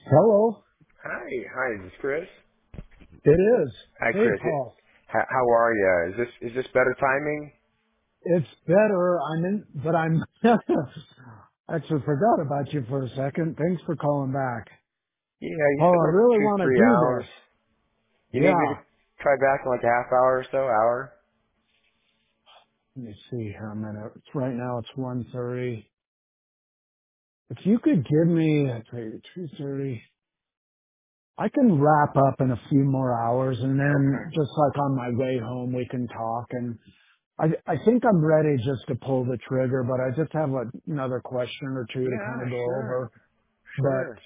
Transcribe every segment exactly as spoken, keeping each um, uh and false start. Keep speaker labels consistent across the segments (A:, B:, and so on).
A: Hello.
B: Hi, hi, is this Chris?
A: It is.
B: Hi,
A: Hey,
B: Chris.
A: Paul.
B: How, how are you? Is this is this better timing?
A: It's better. I'm in, but I'm actually forgot about you for a second. Thanks for calling back.
B: Yeah, you
A: Paul,
B: said
A: I
B: like
A: really
B: two,
A: want to
B: three
A: do
B: hours.
A: this.
B: You need me to
A: Yeah.
B: try back in like a half hour or so, hour?
A: Let me see here a minute. It's right now it's one thirty. If you could give me two thirty, I can wrap up in a few more hours and then
B: Okay.
A: just like on my way home we can talk. And I, I think I'm ready just to pull the trigger, but I just have a, another question or two to kind
B: Yeah,
A: of go
B: sure,
A: over. But
B: sure.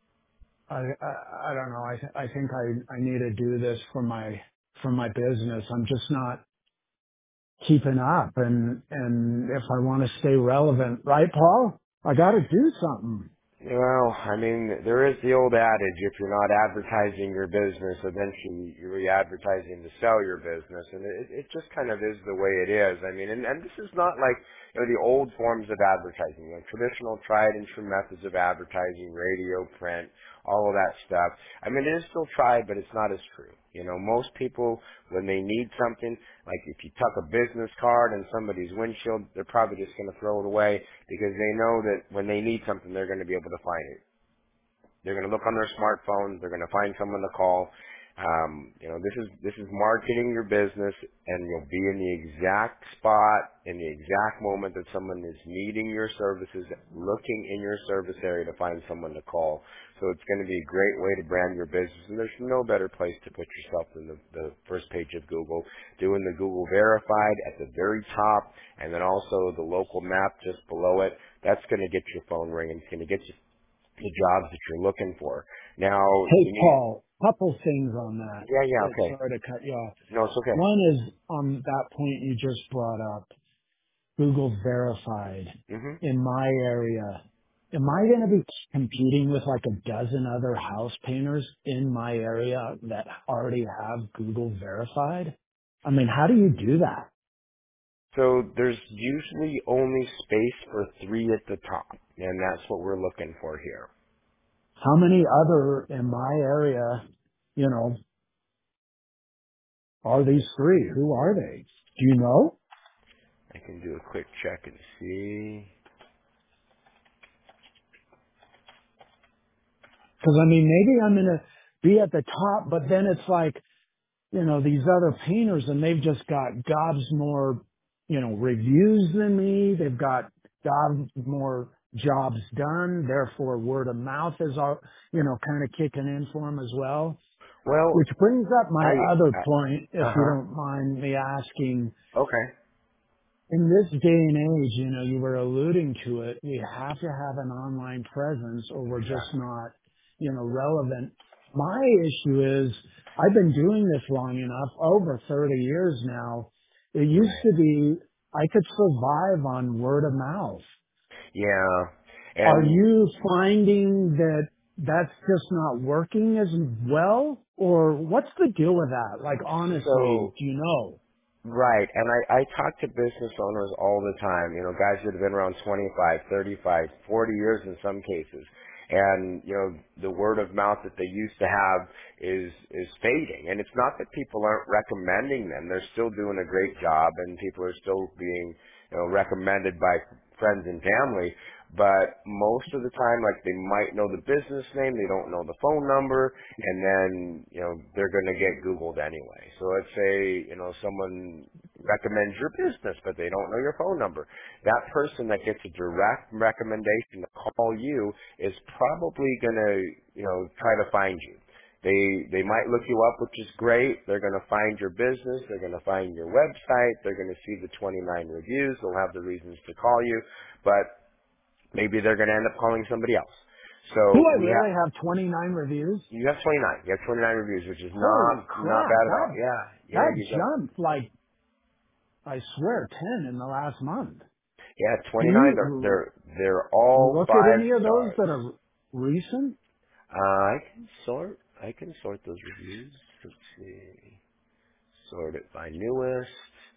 A: I, I, I don't know. I, th- I think I, I need to do this for my, for my business. I'm just not keeping up. And, and if I want to stay relevant, right, Paul? I got to do something.
B: Well, I mean, there is the old adage, if you're not advertising your business, eventually you're advertising to sell your business. And it, it just kind of is the way it is. I mean, and, and this is not like, you know, the old forms of advertising, you know, traditional tried and true methods of advertising, radio, print, all of that stuff. I mean, it is still tried, but it's not as true. You know, most people, when they need something, like if you tuck a business card in somebody's windshield, they're probably just going to throw it away because they know that when they need something, they're going to be able to find it. They're going to look on their smartphones. They're going to find someone to call. Um, you know, this is this is marketing your business, and you'll be in the exact spot in the exact moment that someone is needing your services, looking in your service area to find someone to call. So it's going to be a great way to brand your business, and there's no better place to put yourself than the, the first page of Google, doing the Google Verified at the very top, and then also the local map just below it. That's going to get your phone ringing. It's going to get you the jobs that you're looking for. Now,
A: Hey,
B: you need,
A: Paul, couple things on that.
B: yeah, yeah,
A: Uh,
B: okay.
A: Sorry to cut you off.
B: No, it's okay.
A: One is on that point you just brought up, Google Verified
B: hmm
A: in my area. Am I going to be competing with like a dozen other house painters in my area that already have Google Verified? I mean, how do you do that?
B: So there's usually only space for three at the top, and that's what we're looking for here.
A: How many other in my area, you know, are these three? Who are they? Do you know?
B: I can do a quick check and see.
A: Because I mean, maybe I'm going to be at the top, but then it's like, you know, these other painters and they've just got gobs more, you know, reviews than me. They've got gobs more jobs done. Therefore, word of mouth is, all, you know, kind of kicking in for them as well.
B: Well,
A: Which brings up my
B: I,
A: other
B: uh
A: point, if you
B: huh.
A: don't mind me asking,
B: Okay.
A: in this day and age, you know, you were alluding to it, we have to have an online presence or we're just
B: Exactly.
A: not, you know, relevant. My issue is I've been doing this long enough, over thirty years now. It used
B: Right.
A: to be I could survive on word of mouth.
B: Yeah.
A: Are
B: And
A: you finding that that's just not working as well? Or what's the deal with that? Like, honestly,
B: so
A: do you know?
B: right, and I, I talk to business owners all the time, you know, guys that have been around twenty-five, thirty-five, forty years in some cases. And, you know, the word of mouth that they used to have is, is fading. And it's not that people aren't recommending them. They're still doing a great job and people are still being, you know, recommended by friends and family. But most of the time, like they might know the business name, they don't know the phone number, and then you know they're going to get Googled anyway. So let's say you know someone recommends your business, but they don't know your phone number. That person that gets a direct recommendation to call you is probably going to you know try to find you. They they might look you up, which is great. They're going to find your business. They're going to find your website. They're going to see the twenty-nine reviews. They'll have the reasons to call you, but maybe they're going to end up calling somebody else.
A: Do
B: So
A: I
B: we have
A: really have twenty-nine reviews?
B: you have twenty-nine. You have twenty-nine reviews, which is not
A: Holy
B: not
A: crap,
B: bad at all.
A: that
B: Yeah, yeah,
A: that
B: you got
A: jumped like I swear ten in the last month.
B: yeah
A: Can
B: twenty-nine. They're
A: you
B: they're they're all
A: look at
B: five
A: any of those
B: stars.
A: that are recent?
B: Uh, I can sort I can sort those reviews. Let's see, sort it by newest.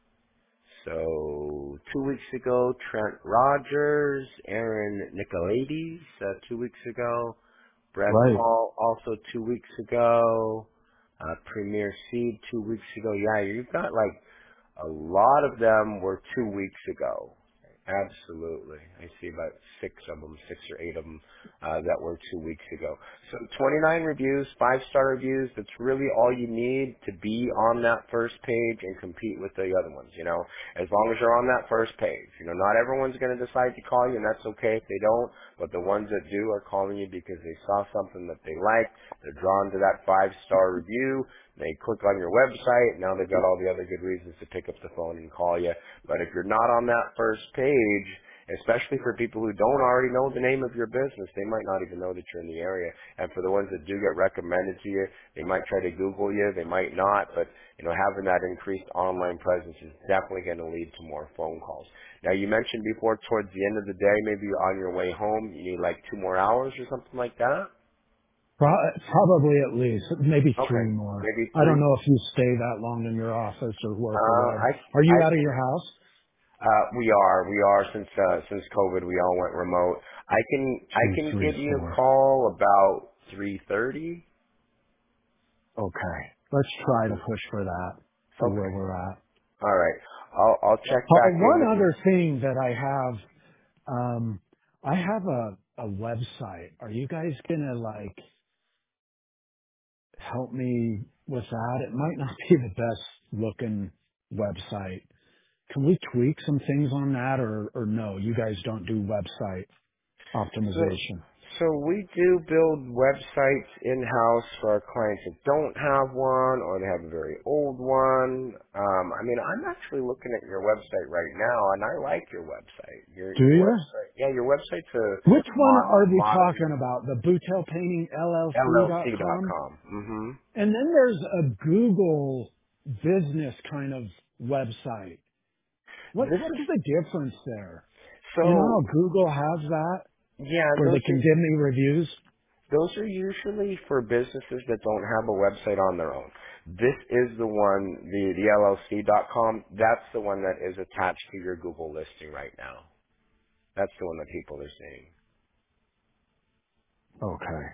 B: So two weeks ago, Trent Rogers, Aaron Nicolaides. Uh, two weeks ago. Breath
A: Right.
B: Hall also two weeks ago. Uh, Premier Seed two weeks ago. Yeah, you've got like a lot of them were two weeks ago. Absolutely. I see about six of them, six or eight of them, uh, that were two weeks ago. So twenty-nine reviews, five-star reviews, that's really all you need to be on that first page and compete with the other ones, you know. As long as you're on that first page. You know, not everyone's going to decide to call you, and that's okay if they don't, but the ones that do are calling you because they saw something that they like, they're drawn to that five-star review, they click on your website, now they've got all the other good reasons to pick up the phone and call you. But if you're not on that first page, especially for people who don't already know the name of your business, they might not even know that you're in the area. And for the ones that do get recommended to you, they might try to Google you, they might not, but you know, having that increased online presence is definitely going to lead to more phone calls. Now you mentioned before towards the end of the day, maybe on your way home, you need like two more hours or something like that?
A: Pro- Probably at least, maybe
B: Okay.
A: three more.
B: Maybe
A: I don't
B: three.
A: know if you stay that long in your office or work or
B: Uh,
A: whatever.
B: I,
A: Are
B: I
A: you out of
B: can
A: your house?
B: Uh, we are, we are since uh, since COVID, we all went remote. I can I
A: Two,
B: can
A: three,
B: give you a
A: four.
B: call about three thirty.
A: Okay. Let's try to
B: Okay.
A: push for that. See where we're at.
B: All right. I'll I'll check
A: Oh,
B: back in
A: one
B: with you.
A: other thing that I have, um, I have a, a website. Are you guys gonna like help me with that? It might not be the best looking website. Can we tweak some things on that or, or no? You guys don't do website
B: So
A: optimization.
B: so we do build websites in house for our clients that don't have one or they have a very old one. Um, I mean, I'm actually looking at your website right now, and I like your website. Your
A: Do
B: your
A: you?
B: website, yeah, your website's a
A: Which one
B: mod,
A: are we
B: modern
A: talking about? The Boutel Painting L L C dot
B: L L C dot
A: com?
B: com. Mm-hmm.
A: And then there's a Google business kind of website. What
B: This
A: what's
B: is
A: the difference there? You know
B: so.
A: how Google has that
B: Yeah,
A: where
B: those
A: they
B: are
A: can give me reviews?
B: those are usually for businesses that don't have a website on their own. This is the one, the the L L C dot com. That's the one that is attached to your Google listing right now. That's the one that people are seeing.
A: Okay.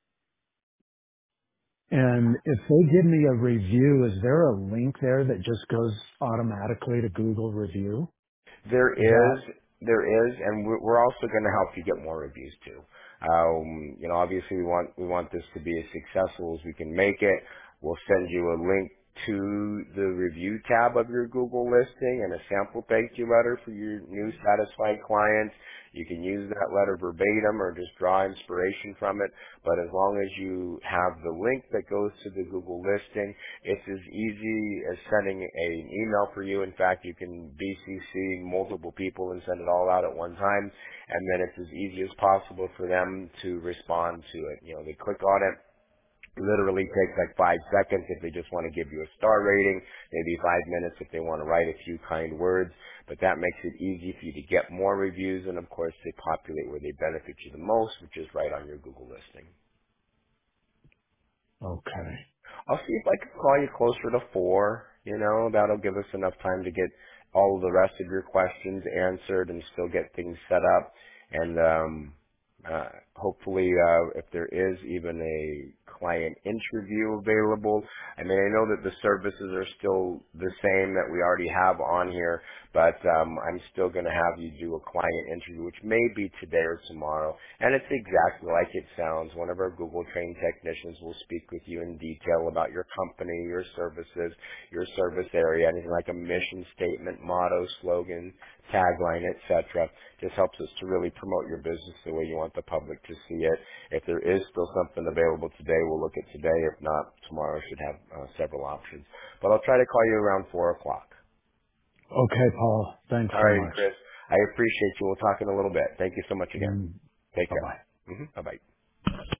A: And if they give me a review, is there a link there that just goes automatically to Google review?
B: There
A: Is that
B: is, there is, and we're we're also going to help you get more reviews too. Um, you know, obviously we want we want this to be as successful as we can make it. We'll send you a link to the review tab of your Google listing and a sample thank you letter for your new satisfied clients. You can use that letter verbatim or just draw inspiration from it. But as long as you have the link that goes to the Google listing, it's as easy as sending an email for you. In fact, you can B C C multiple people and send it all out at one time. And then it's as easy as possible for them to respond to it. You know, they click on it, literally takes like five seconds if they just want to give you a star rating, maybe five minutes if they want to write a few kind words, but that makes it easy for you to get more reviews, and of course they populate where they benefit you the most, which is right on your Google listing.
A: okay?
B: I'll see if I can call you closer to four. You know, that'll give us enough time to get all of the rest of your questions answered and still get things set up. And um, uh, hopefully, uh, if there is even a client interview available, I mean, I know that the services are still the same that we already have on here, but um, I'm still going to have you do a client interview, which may be today or tomorrow. And it's exactly like it sounds. One of our Google trained technicians will speak with you in detail about your company, your services, your service area, anything like a mission statement, motto, slogan, tagline, et cetera. Just helps us to really promote your business the way you want the public to see it. If there is still something available today, we'll look at today. If not, tomorrow should have uh, several options. But I'll try to call you around four o'clock.
A: Okay, Paul. Thanks
B: All
A: so
B: righty,
A: much.
B: Chris. I appreciate you. We'll talk in a little bit. Thank you so much again.
A: Mm,
B: Take
A: bye
B: care.
A: bye.
B: hmm Bye-bye.